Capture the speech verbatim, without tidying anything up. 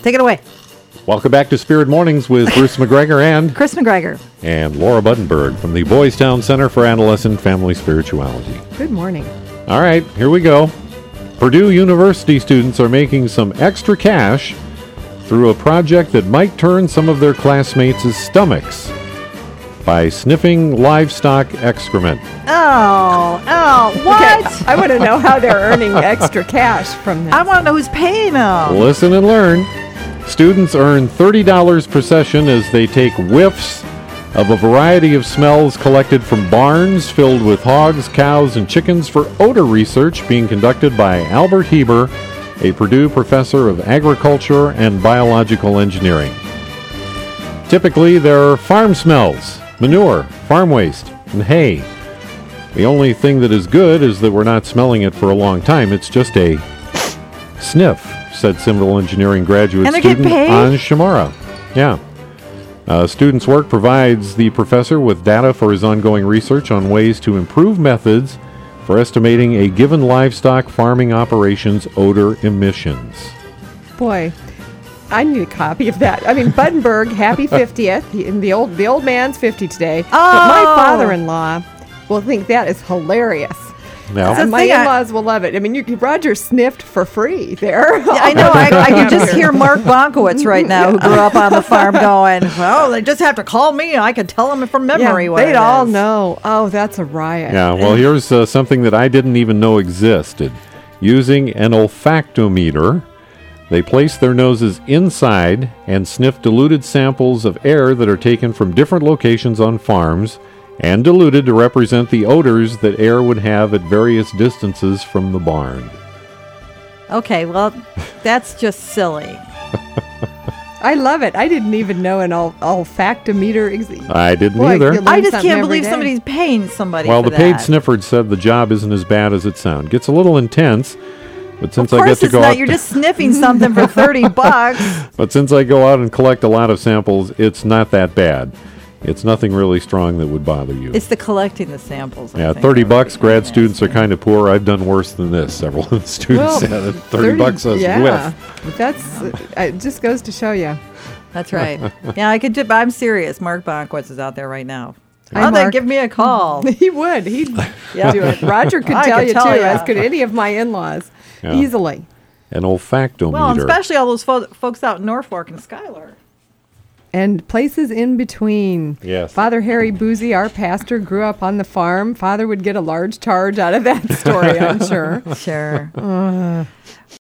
Take it away. Welcome back to Spirit Mornings with Bruce McGregor and Chris McGregor. and Laura Buddenberg from the Boys Town Center for Adolescent Family Spirituality. Good morning. All right, here we go. Purdue University students are making some extra cash through a project that might turn some of their classmates' stomachs by sniffing livestock excrement. Oh, oh, what? Okay, I want to know how they're earning extra cash from this. I want to know who's paying them. Listen and learn. Students earn thirty dollars per session as they take whiffs of a variety of smells collected from barns filled with hogs, cows, and chickens for odor research being conducted by Albert Heber, a Purdue professor of agriculture and biological engineering. Typically, there are farm smells, manure, farm waste, and hay. The only thing that is good is that we're not smelling it for a long time. It's just a sniff, said civil engineering graduate And they get student paid? Anj Shamara. Yeah. Uh, student's work provides the professor with data for his ongoing research on ways to improve methods for estimating a given livestock farming operation's odor emissions. Boy, I need a copy of that. I mean, Buddenberg, happy fiftieth. He, and the old the old man's fifty today. But my Oh. father-in-law will think that is hilarious. Now, And my thing I- in-laws will love it. I mean, you Roger sniffed for free there. Yeah, I know. I, I can just hear Mark Bonkowitz right now, who grew up on the farm, going, "Well, they just have to call me. I can tell them from memory Yeah, what they'd it all is." know. Oh, that's a riot. yeah, well, here's uh, something that I didn't even know existed. Using an olfactometer, they place their noses inside and sniff diluted samples of air that are taken from different locations on farms and diluted to represent the odors that air would have at various distances from the barn. Okay, well, that's just silly. I love it. I didn't even know an ol- olfactometer exists. I didn't Boy, either. you learn I just something can't every believe day. somebody's paying somebody Well, for the paid that. sniffer said the job isn't as bad as it sounds. Gets a little intense, but since Of I get course to it's go not. out, You're just sniffing something for thirty bucks. but since I go out and collect a lot of samples, it's not that bad. It's nothing really strong that would bother you. It's the collecting the samples. I Yeah, think, thirty that would bucks. be Grad nasty. students are kind of poor. I've done worse than this. Several of the students Well, said it. thirty bucks a yeah. whiff. That's uh, it. Just goes to show you. That's right. Yeah, I could. Do, I'm serious. Mark Bonkowitz is out there right now. Hi, Oh, then Mark. give me a call. He would. He'd Yeah. do it. Roger could I tell could you tell too, ya. as could any of my in-laws, Yeah. easily. An olfactometer. Well, and especially all those fo- folks out in Norfolk and Schuyler. And places in between. Yes. Father Harry Boozy, our pastor, grew up on the farm. Father would get a large charge out of that story, I'm sure. Sure.